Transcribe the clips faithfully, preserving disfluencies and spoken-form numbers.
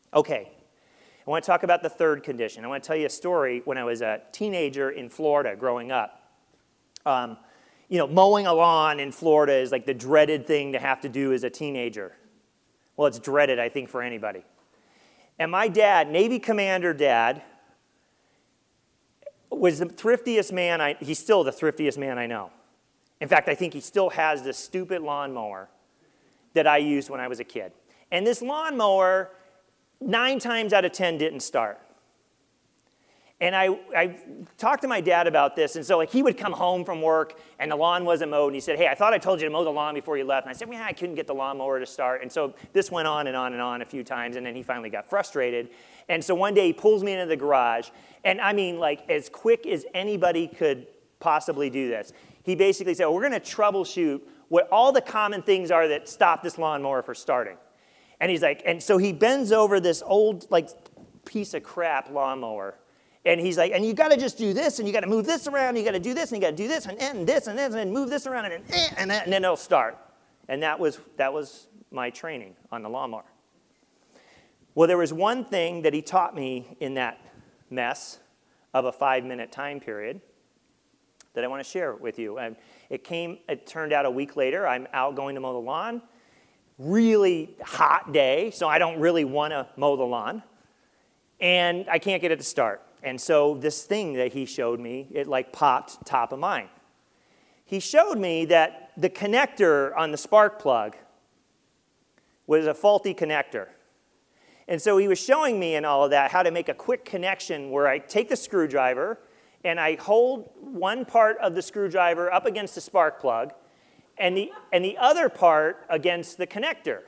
Okay, I want to talk about the third condition. I want to tell you a story when I was a teenager in Florida growing up. Um, you know, mowing a lawn in Florida is like the dreaded thing to have to do as a teenager. Well, it's dreaded, I think, for anybody. And my dad, Navy Commander Dad, was the thriftiest man, I, he's still the thriftiest man I know. In fact, I think he still has this stupid lawnmower that I used when I was a kid. And this lawnmower, nine times out of ten, didn't start. And I, I talked to my dad about this, and so like he would come home from work, and the lawn wasn't mowed, and he said, hey, I thought I told you to mow the lawn before you left. And I said, yeah, I couldn't get the lawnmower to start. And so this went on and on and on a few times, and then he finally got frustrated. And so one day he pulls me into the garage, and I mean like as quick as anybody could possibly do this. He basically said, well, we're going to troubleshoot what all the common things are that stop this lawnmower from starting. And he's like, and so he bends over this old like piece of crap lawnmower. And he's like, and you got to just do this, and you got to move this around, and you got to do this, and you got to do this, and, and this, and this, and then move this around, and, and, and, and then it'll start. And that was, that was my training on the lawnmower. Well, there was one thing that he taught me in that mess of a five-minute time period that I want to share with you. And it came, it turned out a week later, I'm out going to mow the lawn. Really hot day, so I don't really want to mow the lawn. And I can't get it to start. And so this thing that he showed me, it like popped top of mind. He showed me that the connector on the spark plug was a faulty connector. And so he was showing me in all of that how to make a quick connection where I take the screwdriver and I hold one part of the screwdriver up against the spark plug and the, and the other part against the connector.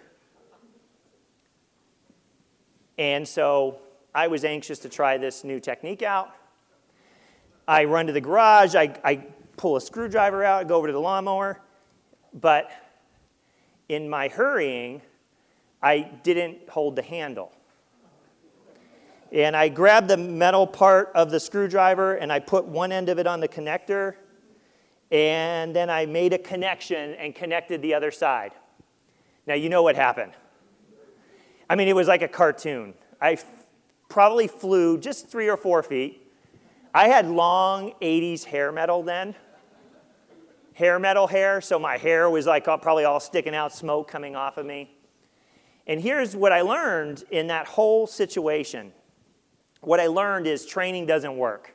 And so I was anxious to try this new technique out. I run to the garage, I, I pull a screwdriver out, I go over to the lawnmower, but in my hurrying, I didn't hold the handle. And I grabbed the metal part of the screwdriver and I put one end of it on the connector, and then I made a connection and connected the other side. Now you know what happened. I mean, it was like a cartoon. I probably flew just three or four feet. I had long eighties hair metal then. Hair metal hair, so my hair was like all, probably all sticking out, smoke coming off of me. And here's what I learned in that whole situation. What I learned is training doesn't work.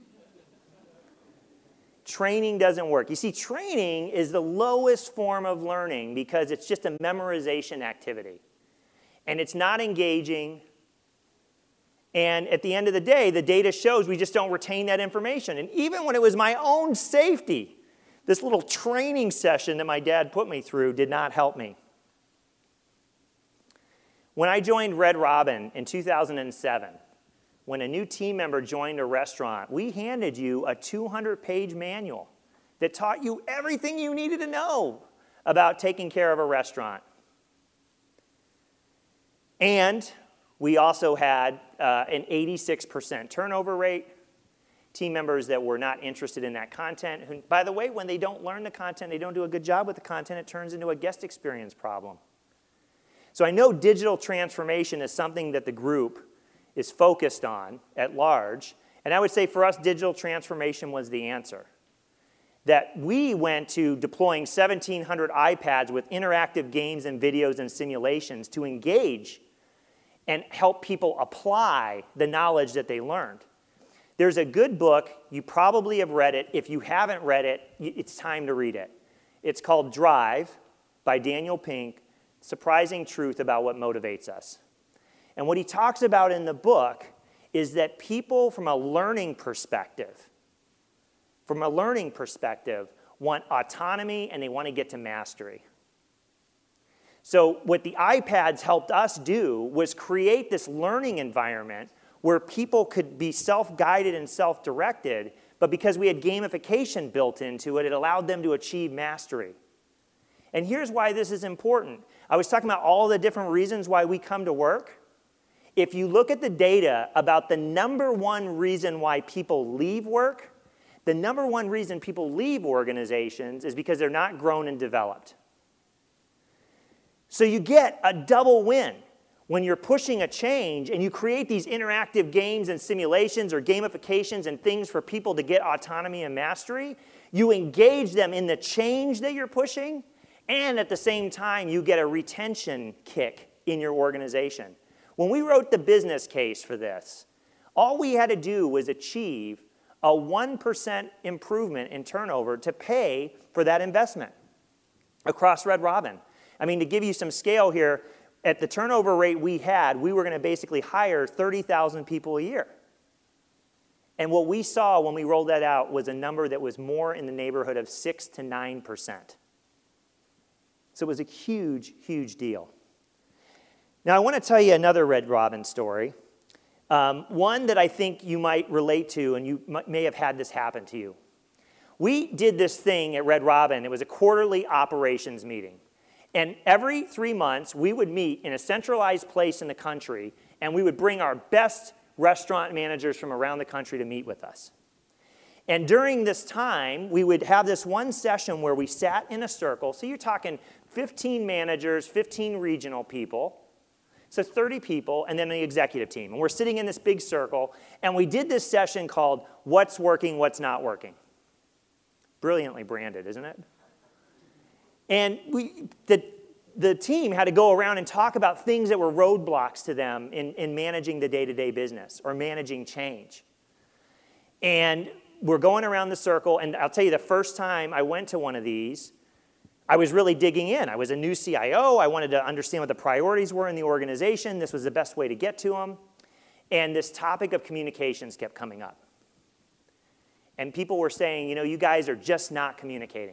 Training doesn't work. You see, training is the lowest form of learning because it's just a memorization activity. And it's not engaging. And at the end of the day, the data shows we just don't retain that information. And even when it was my own safety, this little training session that my dad put me through did not help me. When I joined Red Robin in two thousand seven, when a new team member joined a restaurant, we handed you a two hundred page manual that taught you everything you needed to know about taking care of a restaurant. And we also had uh, an eighty-six percent turnover rate, team members that were not interested in that content. Who, by the way, when they don't learn the content, they don't do a good job with the content, it turns into a guest experience problem. So I know digital transformation is something that the group is focused on at large, and I would say for us, digital transformation was the answer. That we went to deploying seventeen hundred iPads with interactive games and videos and simulations to engage and help people apply the knowledge that they learned. There's a good book. You probably have read it. If you haven't read it, it's time to read it. It's called Drive by Daniel Pink, Surprising Truth About What Motivates Us. And what he talks about in the book is that people from a learning perspective, from a learning perspective, want autonomy and they want to get to mastery. So what the iPads helped us do was create this learning environment where people could be self-guided and self-directed, but because we had gamification built into it, it allowed them to achieve mastery. And here's why this is important. I was talking about all the different reasons why we come to work. If you look at the data about the number one reason why people leave work, the number one reason people leave organizations is because they're not grown and developed. So you get a double win. when you're pushing a change and you create these interactive games and simulations or gamifications and things for people to get autonomy and mastery, you engage them in the change that you're pushing, and at the same time, you get a retention kick in your organization. When we wrote the business case for this, all we had to do was achieve a one percent improvement in turnover to pay for that investment across Red Robin. I mean, to give you some scale here, at the turnover rate we had, we were going to basically hire thirty thousand people a year. And what we saw when we rolled that out was a number that was more in the neighborhood of six to nine percent. So it was a huge, huge deal. Now, I want to tell you another Red Robin story, um, one that I think you might relate to, and you may have had this happen to you. We did this thing at Red Robin. It was a quarterly operations meeting. And every three months, we would meet in a centralized place in the country, and we would bring our best restaurant managers from around the country to meet with us. And during this time, we would have this one session where we sat in a circle. So you're talking fifteen managers, fifteen regional people, so thirty people, and then the executive team. And we're sitting in this big circle, and we did this session called What's Working, What's Not Working. Brilliantly branded, isn't it? And we, the, the team had to go around and talk about things that were roadblocks to them in, in managing the day-to-day business or managing change. And we're going around the circle, and I'll tell you, the first time I went to one of these, I was really digging in. I was a new C I O. I wanted to understand what the priorities were in the organization. This was the best way to get to them. And this topic of communications kept coming up. And people were saying, you know, you guys are just not communicating.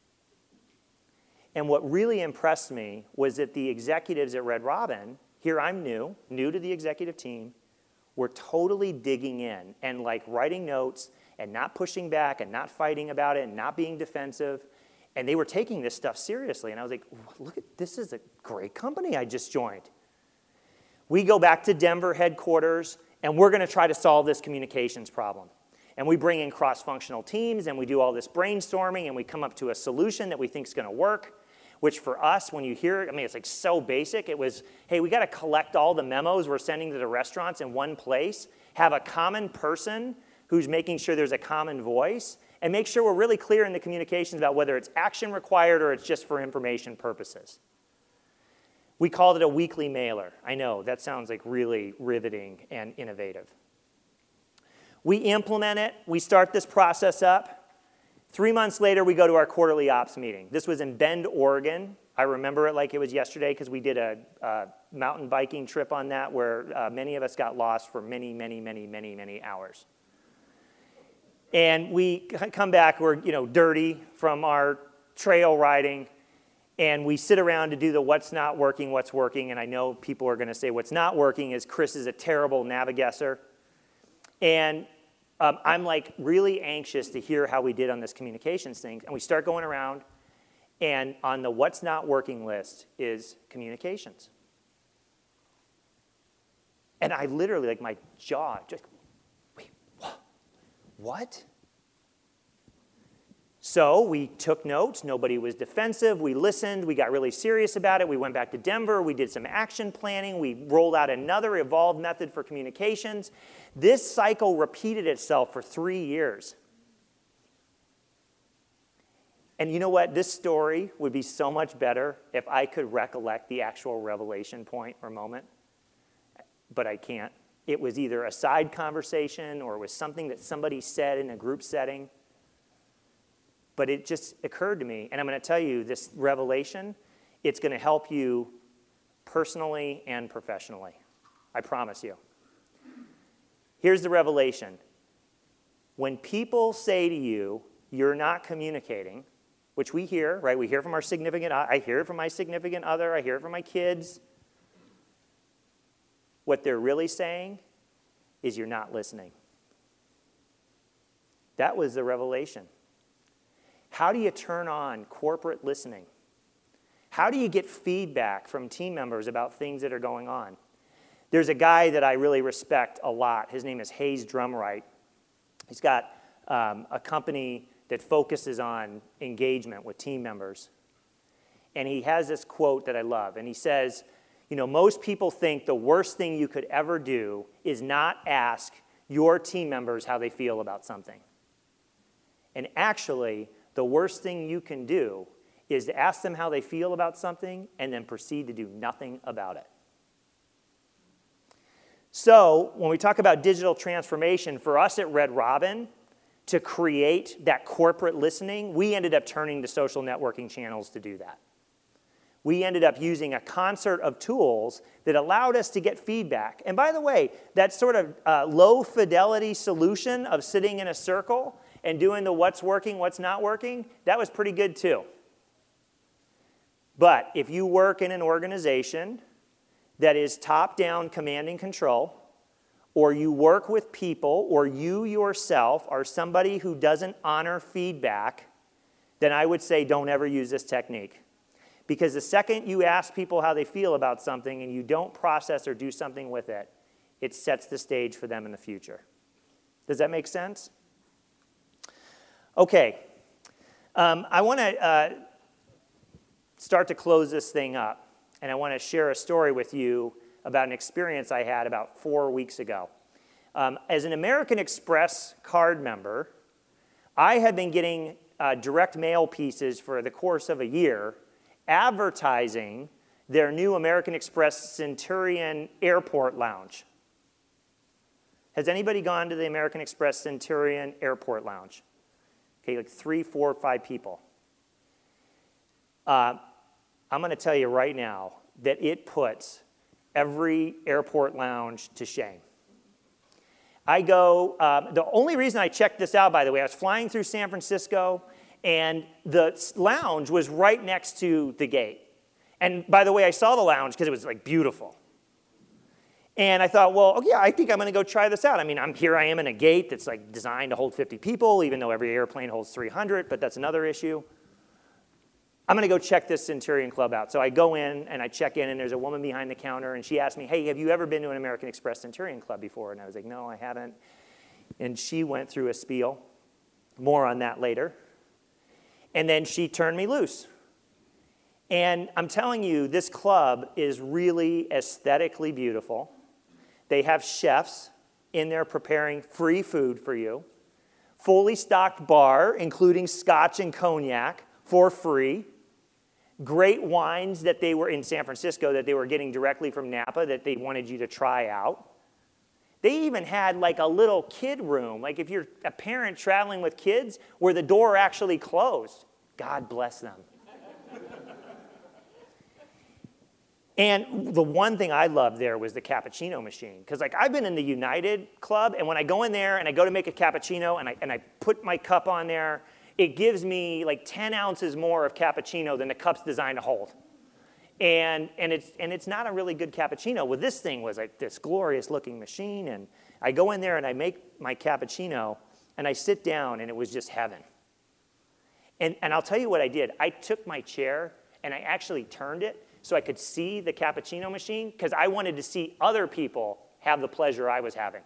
And what really impressed me was that the executives at Red Robin, here I'm new, new to the executive team, were totally digging in and like writing notes and not pushing back and not fighting about it and not being defensive. And they were taking this stuff seriously. And I was like, look, at this is a great company I just joined. We go back to Denver headquarters, and we're going to try to solve this communications problem. And we bring in cross-functional teams, and we do all this brainstorming, and we come up to a solution that we think is going to work, which for us, when you hear it, I mean, it's like so basic. It was, hey, we got to collect all the memos we're sending to the restaurants in one place, have a common person who's making sure there's a common voice, and make sure we're really clear in the communications about whether it's action required or it's just for information purposes. We called it a weekly mailer. I know, that sounds like really riveting and innovative. We implement it. We start this process up. Three months later, we go to our quarterly ops meeting. This was in Bend, Oregon. I remember it like it was yesterday because we did a, a mountain biking trip on that where uh, many of us got lost for many, many, many, many, many hours. And we come back, we're you know dirty from our trail riding, and we sit around to do the what's not working, what's working. And I know people are going to say what's not working is Chris is a terrible navigator. And um, I'm like really anxious to hear how we did on this communications thing. And we start going around, and on the what's not working list is communications. And I literally, like my jaw, just, wait, what? What? So we took notes. Nobody was defensive. We listened. We got really serious about it. We went back to Denver. We did some action planning. We rolled out another evolved method for communications. This cycle repeated itself for three years. And you know what? This story would be so much better if I could recollect the actual revelation point or moment, but I can't. It was either a side conversation or it was something that somebody said in a group setting. But it just occurred to me, and I'm going to tell you this revelation, it's going to help you personally and professionally. I promise you. Here's the revelation. When people say to you, you're not communicating, which we hear, right? We hear from our significant, I hear it from my significant other, I hear it from my kids. What they're really saying is you're not listening. That was the revelation. How do you turn on corporate listening? How do you get feedback from team members about things that are going on? There's a guy that I really respect a lot. His name is Hayes Drumright. He's got um, a company that focuses on engagement with team members. And he has this quote that I love. And he says, You know, most people think the worst thing you could ever do is not ask your team members how they feel about something. And actually, the worst thing you can do is to ask them how they feel about something and then proceed to do nothing about it. So, when we talk about digital transformation, for us at Red Robin, to create that corporate listening, we ended up turning to social networking channels to do that. We ended up using a concert of tools that allowed us to get feedback. And by the way, that sort of uh, low-fidelity solution of sitting in a circle and doing the what's working, what's not working, that was pretty good too. But if you work in an organization that is top-down command and control, or you work with people, or you yourself are somebody who doesn't honor feedback, then I would say don't ever use this technique. Because the second you ask people how they feel about something and you don't process or do something with it, it sets the stage for them in the future. Does that make sense? Okay. Um, I want to uh, start to close this thing up, and I want to share a story with you about an experience I had about four weeks ago. Um, as an American Express card member, I had been getting uh, direct mail pieces for the course of a year advertising their new American Express Centurion Airport Lounge. Has anybody gone to the American Express Centurion Airport Lounge? Okay, like three, four, five people. Uh, I'm going to tell you right now that it puts every airport lounge to shame. I go, um, the only reason I checked this out, by the way, I was flying through San Francisco, and the lounge was right next to the gate. And by the way, I saw the lounge because it was like beautiful. And I thought, well, oh, yeah, I think I'm going to go try this out. I mean, I'm here I am in a gate that's like designed to hold fifty people, even though every airplane holds three hundred, but that's another issue. I'm going to go check this Centurion Club out. So I go in, and I check in, and there's a woman behind the counter, and she asked me, hey, have you ever been to an American Express Centurion Club before? And I was like, no, I haven't. And she went through a spiel. More on that later. And then she turned me loose. And I'm telling you, this club is really aesthetically beautiful. They have chefs in there preparing free food for you. Fully stocked bar, including scotch and cognac, for free. Great wines that they were in San Francisco that they were getting directly from Napa that they wanted you to try out. They even had like a little kid room, like if you're a parent traveling with kids, where the door actually closed. God bless them. And the one thing I loved there was the cappuccino machine. Because like I've been in the United Club, and when I go in there and I go to make a cappuccino and I, and I put my cup on there, it gives me like ten ounces more of cappuccino than the cup's designed to hold. And, and, it's, and it's not a really good cappuccino. Well, this thing was like this glorious looking machine, and I go in there and I make my cappuccino, and I sit down, and it was just heaven. And, and I'll tell you what I did. I took my chair, and I actually turned it so I could see the cappuccino machine, because I wanted to see other people have the pleasure I was having.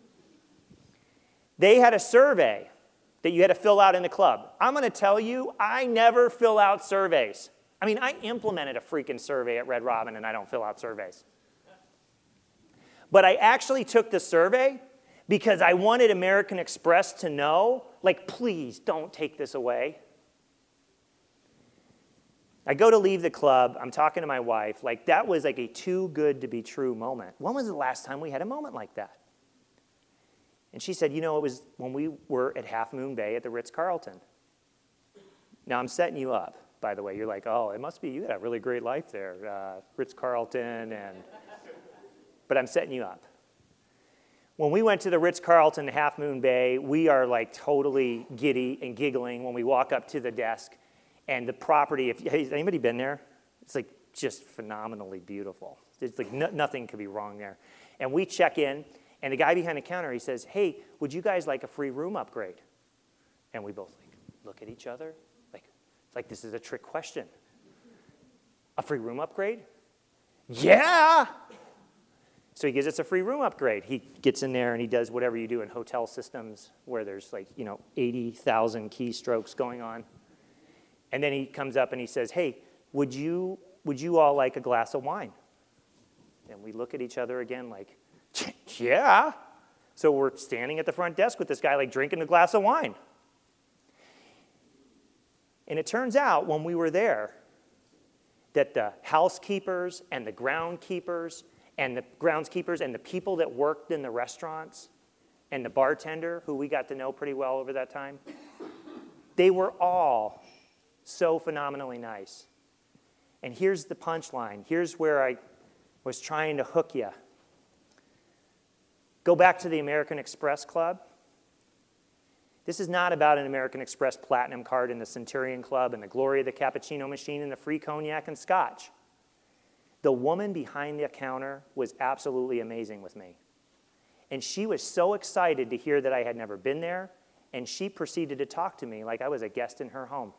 They had a survey that you had to fill out in the club. I'm going to tell you, I never fill out surveys. I mean, I implemented a freaking survey at Red Robin, and I don't fill out surveys. But I actually took the survey because I wanted American Express to know, like, please don't take this away. I go to leave the club. I'm talking to my wife. Like, that was like a too good to be true moment. When was the last time we had a moment like that? And she said, you know, it was when we were at Half Moon Bay at the Ritz-Carlton. Now, I'm setting you up, by the way. You're like, oh, it must be you had a really great life there, uh, Ritz-Carlton. and. But I'm setting you up. When we went to the Ritz-Carlton Half Moon Bay, we are like totally giddy and giggling when we walk up to the desk. And the property, if has anybody been there? It's like just phenomenally beautiful. It's like no, nothing could be wrong there. And we check in. And the guy behind the counter, he says, hey, would you guys like a free room upgrade? And we both like look at each other. Like, it's like this is a trick question. A free room upgrade? Yeah! So he gives us a free room upgrade. He gets in there and he does whatever you do in hotel systems where there's like, you know, eighty thousand keystrokes going on. And then he comes up and he says, hey, would you, would you all like a glass of wine? And we look at each other again like, yeah. So we're standing at the front desk with this guy like drinking a glass of wine. And it turns out when we were there that the housekeepers and the groundkeepers and the groundskeepers and the people that worked in the restaurants and the bartender, who we got to know pretty well over that time, they were all so phenomenally nice. And here's the punchline. Here's where I was trying to hook you. Go back to the American Express Club. This is not about an American Express Platinum card in the Centurion Club and the glory of the cappuccino machine and the free cognac and scotch. The woman behind the counter was absolutely amazing with me. And she was so excited to hear that I had never been there, and she proceeded to talk to me like I was a guest in her home.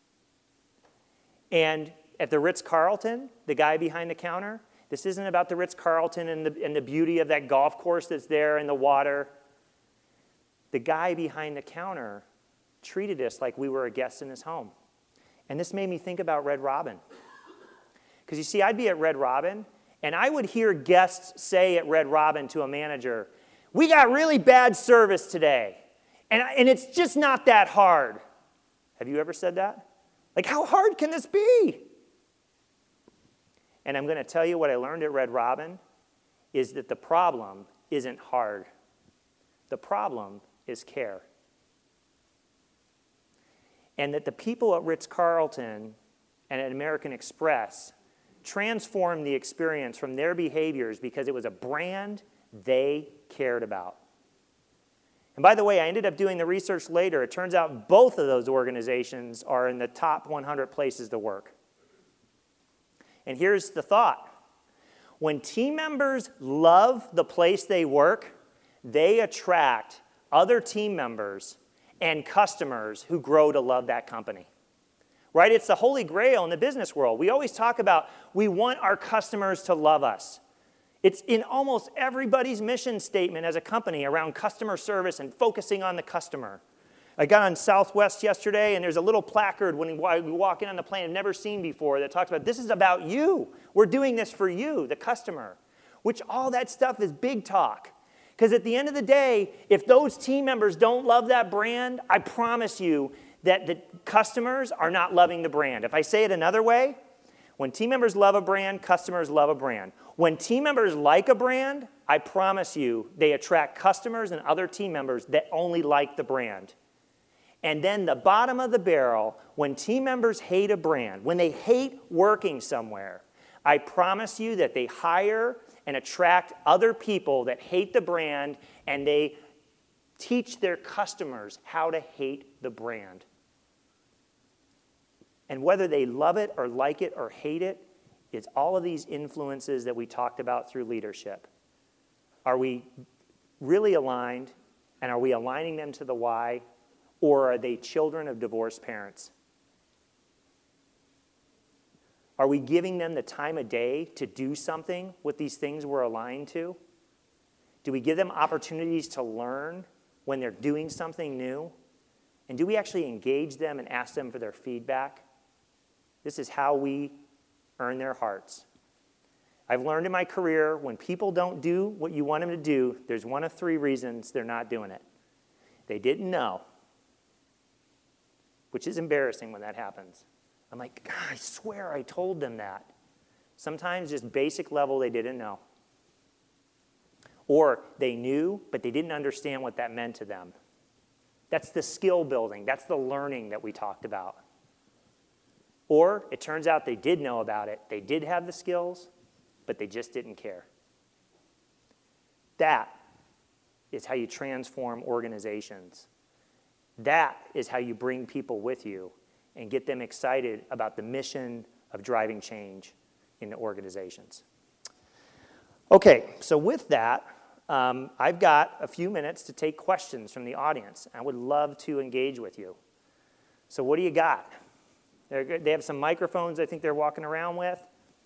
And at the Ritz-Carlton, the guy behind the counter, this isn't about the Ritz-Carlton and the, and the beauty of that golf course that's there in the water. The guy behind the counter treated us like we were a guest in his home. And this made me think about Red Robin. Because you see, I'd be at Red Robin, and I would hear guests say at Red Robin to a manager, we got really bad service today, and, and it's just not that hard. Have you ever said that? Like, how hard can this be? And I'm going to tell you what I learned at Red Robin is that the problem isn't hard. The problem is care. And that the people at Ritz-Carlton and at American Express transformed the experience from their behaviors because it was a brand they cared about. And by the way, I ended up doing the research later. It turns out both of those organizations are in the top one hundred places to work. And here's the thought. When team members love the place they work, they attract other team members and customers who grow to love that company. Right? It's the holy grail in the business world. We always talk about we want our customers to love us. It's in almost everybody's mission statement as a company around customer service and focusing on the customer. I got on Southwest yesterday, and there's a little placard when we walk in on the plane I've never seen before that talks about this is about you. We're doing this for you, the customer, which all that stuff is big talk. Because at the end of the day, if those team members don't love that brand, I promise you that the customers are not loving the brand. If I say it another way, when team members love a brand, customers love a brand. When team members like a brand, I promise you they attract customers and other team members that only like the brand. And then the bottom of the barrel, when team members hate a brand, when they hate working somewhere, I promise you that they hire and attract other people that hate the brand, and they teach their customers how to hate the brand. And whether they love it or like it or hate it, it's all of these influences that we talked about through leadership. Are we really aligned, and are we aligning them to the why, or are they children of divorced parents? Are we giving them the time of day to do something with these things we're aligned to? Do we give them opportunities to learn when they're doing something new? And do we actually engage them and ask them for their feedback? This is how we earn their hearts. I've learned in my career when people don't do what you want them to do, there's one of three reasons they're not doing it. They didn't know, which is embarrassing when that happens. I'm like, God, I swear I told them that. Sometimes just basic level they didn't know. Or they knew, but they didn't understand what that meant to them. That's the skill building. That's the learning that we talked about. Or it turns out they did know about it. They did have the skills, but they just didn't care. That is how you transform organizations. That is how you bring people with you and get them excited about the mission of driving change in the organizations. Okay, so with that, um, I've got a few minutes to take questions from the audience. I would love to engage with you. So what do you got? They're, they have some microphones I think they're walking around with.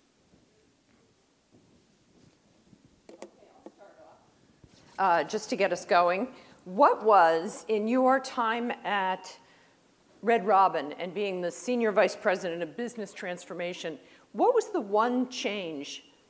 Uh, just to get us going, what was, in your time at Red Robin and being the Senior Vice President of Business Transformation, what was the one change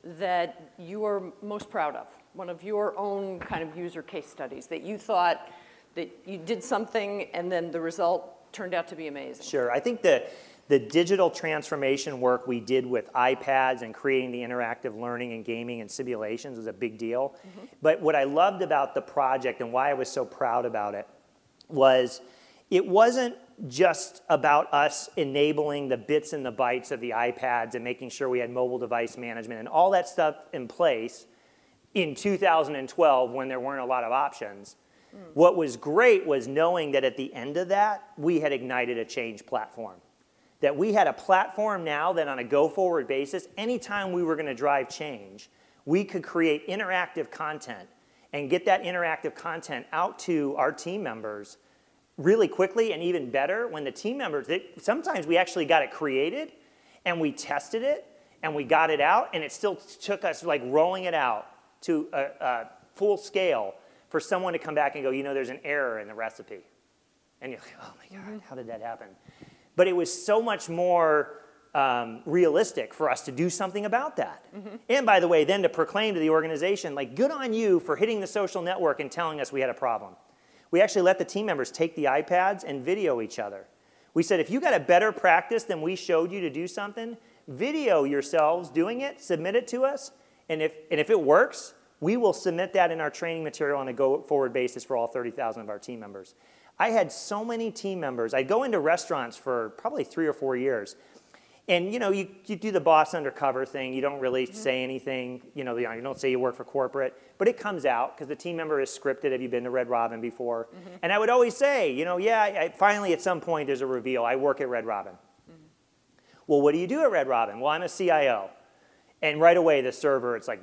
that you are most proud of? One of your own kind of user case studies that you thought that you did something and then the result turned out to be amazing? Sure. I think the, the digital transformation work we did with iPads and creating the interactive learning and gaming and simulations was a big deal. Mm-hmm. But what I loved about the project and why I was so proud about it was it wasn't just about us enabling the bits and the bytes of the iPads and making sure we had mobile device management and all that stuff in place in two thousand twelve when there weren't a lot of options. Mm. What was great was knowing that at the end of that, we had ignited a change platform. That we had a platform now that on a go-forward basis, anytime we were going to drive change, we could create interactive content and get that interactive content out to our team members really quickly, and even better when the team members, they, sometimes we actually got it created and we tested it and we got it out, and it still took us like rolling it out to a, a full scale for someone to come back and go, you know, there's an error in the recipe. And you're like, oh my God, how did that happen? But it was so much more um, realistic for us to do something about that. Mm-hmm. And by the way, then to proclaim to the organization, like, good on you for hitting the social network and telling us we had a problem. We actually let the team members take the iPads and video each other. We said, if you got a better practice than we showed you to do something, video yourselves doing it, submit it to us, and if, and if it works, we will submit that in our training material on a go-forward basis for all thirty thousand of our team members. I had so many team members. I'd go into restaurants for probably three or four years. And, you know, you, you do the boss undercover thing. You don't really mm-hmm. say anything. You know, you don't say you work for corporate. But it comes out because the team member is scripted. Have you been to Red Robin before? Mm-hmm. And I would always say, you know, yeah, I, finally at some point there's a reveal. I work at Red Robin. Mm-hmm. Well, what do you do at Red Robin? Well, I'm a C I O. And right away the server, it's like,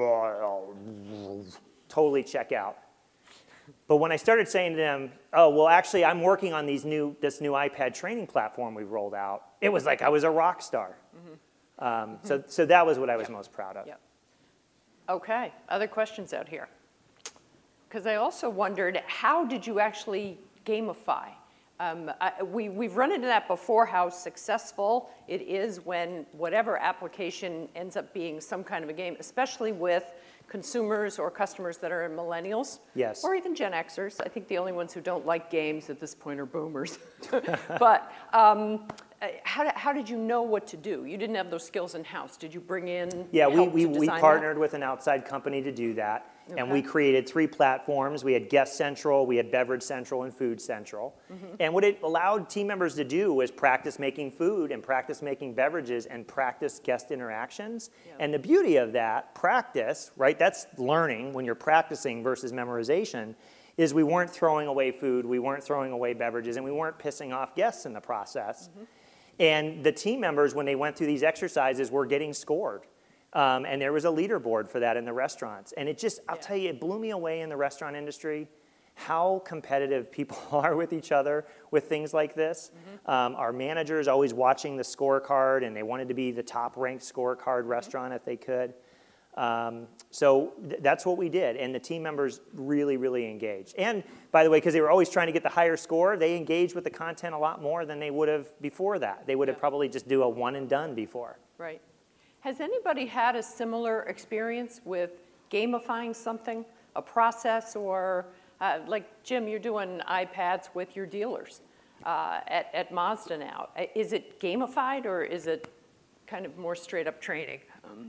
totally check out. But when I started saying to them, oh, well, actually, I'm working on these new, this new iPad training platform we've rolled out, it was like I was a rock star. Mm-hmm. Um, mm-hmm. So, so that was what I was yep. most proud of. Yep. Okay, other questions out here? Because I also wondered, how did you actually gamify? Um, I, we, we've run into that before, how successful it is when whatever application ends up being some kind of a game, especially with consumers or customers that are millennials. Yes. Or even Gen Xers. I think the only ones who don't like games at this point are boomers. But um, how, how did you know what to do? You didn't have those skills in-house. Did you bring in Yeah, help we, we, to we design partnered that? with an outside company to do that. Okay. And we created three platforms. We had Guest Central, we had Beverage Central, and Food Central. Mm-hmm. And what it allowed team members to do was practice making food and practice making beverages and practice guest interactions. Yep. And the beauty of that, practice, right, that's learning when you're practicing versus memorization, is we weren't throwing away food, we weren't throwing away beverages, and we weren't pissing off guests in the process. Mm-hmm. And the team members, when they went through these exercises, were getting scored. Um, and there was a leaderboard for that in the restaurants. And it just, I'll yeah. tell you, it blew me away in the restaurant industry how competitive people are with each other with things like this. Mm-hmm. um, our managers always watching the scorecard, and they wanted to be the top-ranked scorecard mm-hmm. restaurant if they could. Um, so th that's what we did, and the team members really, really engaged. And by the way, because they were always trying to get the higher score, they engaged with the content a lot more than they would have before that. They would have yeah. probably just do a one and done before. Right. Has anybody had a similar experience with gamifying something, a process, or uh, like Jim, you're doing iPads with your dealers uh, at, at Mazda now. Is it gamified, or is it kind of more straight up training? Um,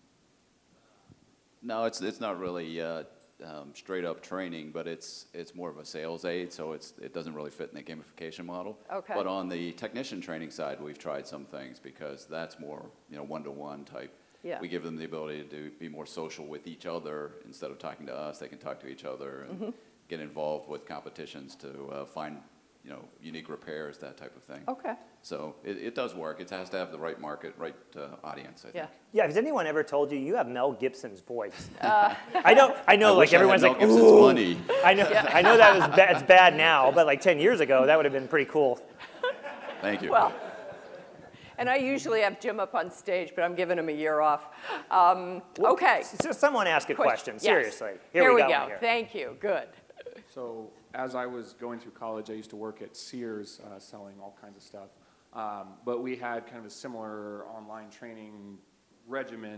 no, it's it's not really uh, um, straight up training, but it's it's more of a sales aid, so it's it doesn't really fit in the gamification model. Okay. But on the technician training side, we've tried some things because that's more you know one to one type. Yeah. We give them the ability to do, be more social with each other instead of talking to us. They can talk to each other and mm-hmm. get involved with competitions to uh, find you know unique repairs, that type of thing. Okay. So it, it does work. It has to have the right market, right uh, audience, I yeah. think. Yeah. Has anyone ever told you you have Mel Gibson's voice? Uh, I know. I know. I like everyone's Mel like, Gibson's ooh. money. I know. Yeah. I know that was ba it's bad now, but like ten years ago, that would have been pretty cool. Thank you. Well. And I usually have Jim up on stage, but I'm giving him a year off. Um, well, okay. So someone ask a question. Yes. Seriously. Here, Here we, we go. Here. Thank you. Good. So as I was going through college, I used to work at Sears uh, selling all kinds of stuff. Um, but we had kind of a similar online training regimen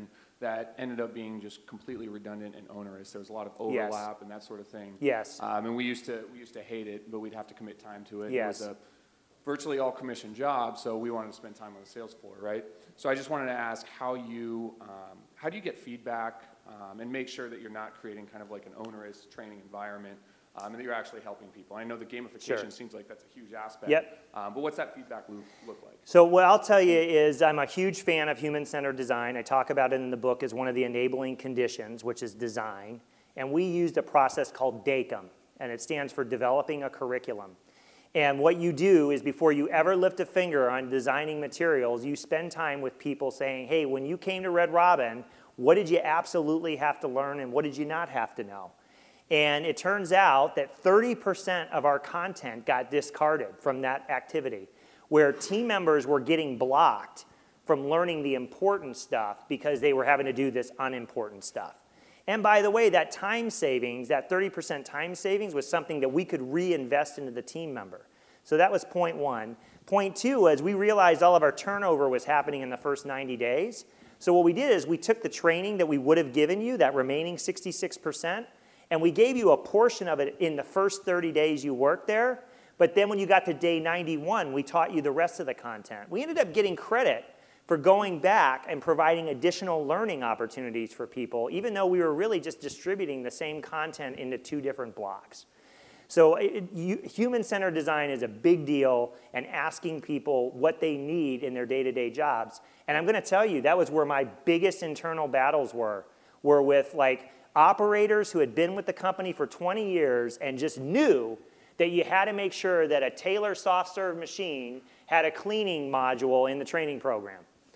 that ended up being just completely redundant and onerous. There was a lot of overlap and that sort of thing. Yes. Um, and we used to we used to hate it, but we'd have to commit time to it. Yes. It was a virtually all commission job, so we wanted to spend time on the sales floor, right? So I just wanted to ask how you um, how do you get feedback um, and make sure that you're not creating kind of like an onerous training environment, um, and that you're actually helping people. I know the gamification Sure. seems like that's a huge aspect. Yep. Um, but what's that feedback loop look like? So what I'll tell you is I'm a huge fan of human-centered design. I talk about it in the book as one of the enabling conditions, which is design. And we used a process called DACUM, and it stands for Developing a Curriculum. And what you do is before you ever lift a finger on designing materials, you spend time with people saying, hey, when you came to Red Robin, what did you absolutely have to learn and what did you not have to know? And it turns out that thirty percent of our content got discarded from that activity, where team members were getting blocked from learning the important stuff because they were having to do this unimportant stuff. And by the way, that time savings, that thirty percent time savings was something that we could reinvest into the team member. So that was point one. Point two was we realized all of our turnover was happening in the first ninety days. So what we did is we took the training that we would have given you, that remaining sixty-six percent, and we gave you a portion of it in the first thirty days you worked there. But then when you got to day ninety-one, we taught you the rest of the content. We ended up getting credit for going back and providing additional learning opportunities for people, even though we were really just distributing the same content into two different blocks. So it, you, human-centered design is a big deal, and asking people what they need in their day-to-day jobs. And I'm going to tell you, that was where my biggest internal battles were, were with like operators who had been with the company for twenty years and just knew that you had to make sure that a Taylor soft serve machine had a cleaning module in the training program.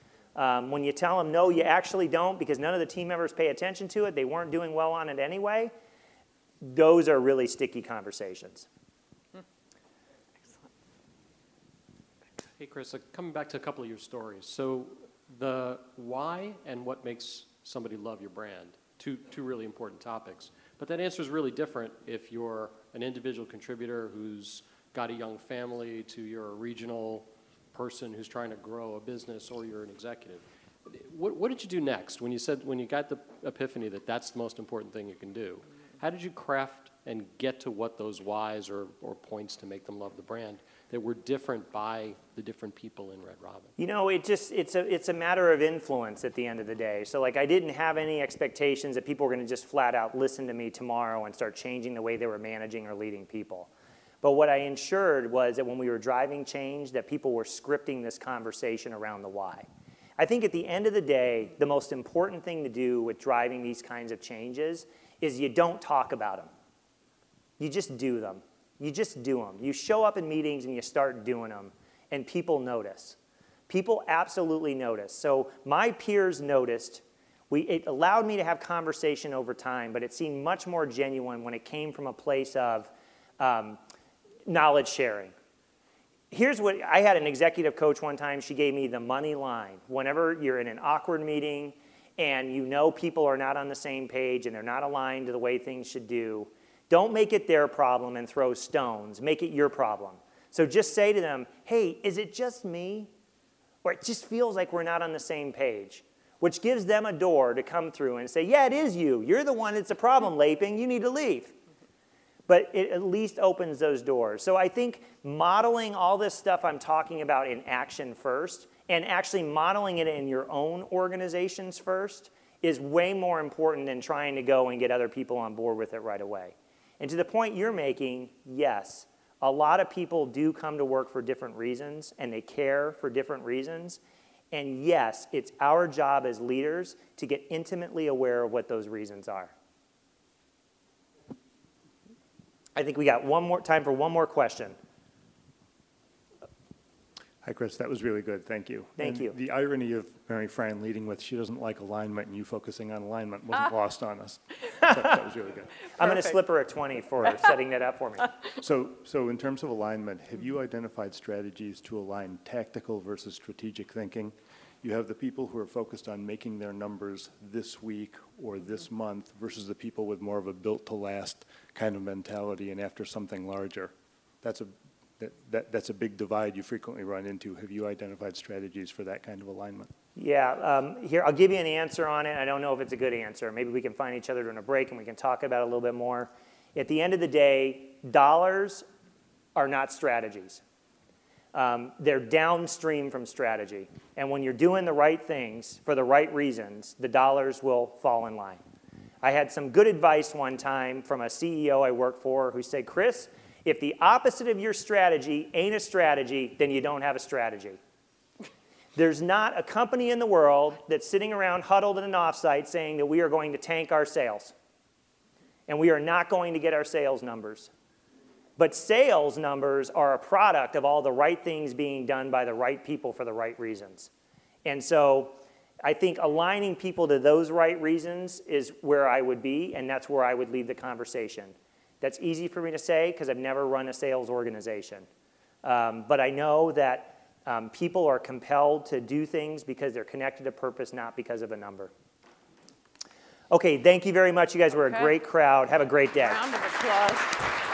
Um, when you tell them, no, you actually don't, because none of the team members pay attention to it, they weren't doing well on it anyway, those are really sticky conversations. Hmm. Hey, Chris, uh, coming back to a couple of your stories. So the why and what makes somebody love your brand, two, two really important topics. But that answer is really different if you're an individual contributor who's got a young family to you're a regional person who's trying to grow a business, or you're an executive. What, what did you do next when you said, when you got the epiphany that that's the most important thing you can do? How did you craft and get to what those whys or, or points to make them love the brand that were different by the different people in Red Robin? You know, it just, it's a, it's a matter of influence at the end of the day. So like I didn't have any expectations that people were going to just flat out listen to me tomorrow and start changing the way they were managing or leading people. But what I ensured was that when we were driving change, that people were scripting this conversation around the why. I think at the end of the day, the most important thing to do with driving these kinds of changes is you don't talk about them. You just do them. You just do them. You show up in meetings and you start doing them, and people notice. People absolutely notice. So my peers noticed. We, it allowed me to have conversation over time, but it seemed much more genuine when it came from a place of um, knowledge sharing. Here's what, I had an executive coach one time, she gave me the money line. Whenever you're in an awkward meeting and you know people are not on the same page and they're not aligned to the way things should do, don't make it their problem and throw stones. Make it your problem. So just say to them, hey, is it just me? Or it just feels like we're not on the same page, which gives them a door to come through and say, yeah, it is you. You're the one that's a problem, Laping. You need to leave. But it at least opens those doors. So I think modeling all this stuff I'm talking about in action first, and actually modeling it in your own organizations first, is way more important than trying to go and get other people on board with it right away. And to the point you're making, yes, a lot of people do come to work for different reasons, and they care for different reasons. And yes, it's our job as leaders to get intimately aware of what those reasons are. I think we got one more time for one more question. Hi, Chris. That was really good. Thank you. Thank and you. The irony of Mary Fran leading with she doesn't like alignment and you focusing on alignment wasn't lost on us. So that was really good. I'm going to slip her a twenty for setting that up for me. So, so in terms of alignment, have you identified strategies to align tactical versus strategic thinking? You have the people who are focused on making their numbers this week or this month versus the people with more of a built-to-last kind of mentality and after something larger. That's a That, that, that's a big divide you frequently run into. Have you identified strategies for that kind of alignment? Yeah, um, here, I'll give you an answer on it. I don't know if it's a good answer. Maybe we can find each other during a break and we can talk about it a little bit more. At the end of the day, dollars are not strategies. Um, they're downstream from strategy. And when you're doing the right things for the right reasons, the dollars will fall in line. I had some good advice one time from a C E O I worked for who said, Chris, if the opposite of your strategy ain't a strategy, then you don't have a strategy. There's not a company in the world that's sitting around huddled in an offsite saying that we are going to tank our sales. And we are not going to get our sales numbers. But sales numbers are a product of all the right things being done by the right people for the right reasons. And so I think aligning people to those right reasons is where I would be, and that's where I would leave the conversation. That's easy for me to say because I've never run a sales organization. Um, but I know that um, people are compelled to do things because they're connected to purpose, not because of a number. Okay, thank you very much. You guys were Okay. a great crowd. Have a great day. Round of applause.